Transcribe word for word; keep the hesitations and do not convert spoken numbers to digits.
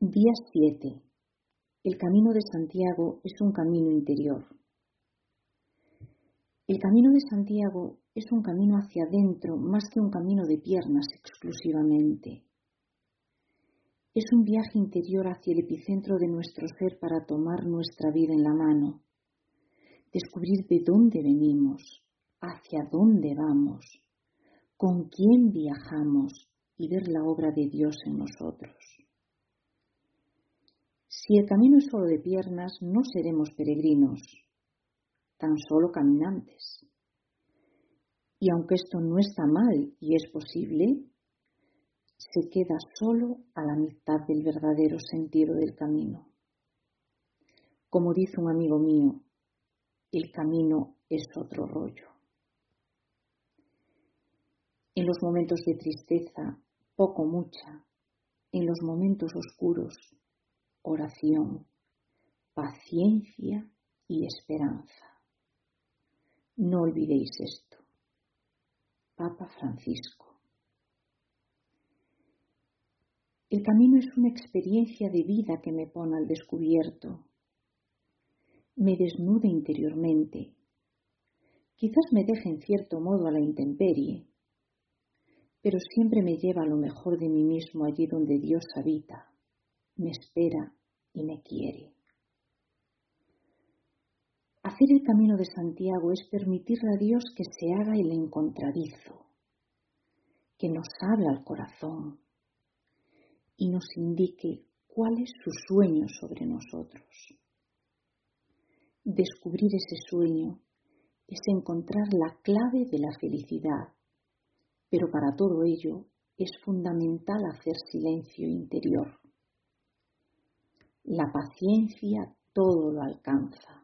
Día siete. El camino de Santiago es un camino interior. El camino de Santiago es un camino hacia adentro más que un camino de piernas exclusivamente. Es un viaje interior hacia el epicentro de nuestro ser para tomar nuestra vida en la mano, descubrir de dónde venimos, hacia dónde vamos, con quién viajamos y ver la obra de Dios en nosotros. Si el camino es solo de piernas, no seremos peregrinos, tan solo caminantes. Y aunque esto no está mal y es posible, se queda solo a la mitad del verdadero sentido del camino. Como dice un amigo mío, el camino es otro rollo. En los momentos de tristeza, poco mucha, en los momentos oscuros, oración, paciencia y esperanza. No olvidéis esto. Papa Francisco. El camino es una experiencia de vida que me pone al descubierto. Me desnuda interiormente. Quizás me deje en cierto modo a la intemperie, pero siempre me lleva a lo mejor de mí mismo allí donde Dios habita, me espera y me quiere. Hacer el camino de Santiago es permitirle a Dios que se haga el encontradizo, que nos hable al corazón y nos indique cuál es su sueño sobre nosotros. Descubrir ese sueño es encontrar la clave de la felicidad, pero para todo ello es fundamental hacer silencio interior. La paciencia todo lo alcanza.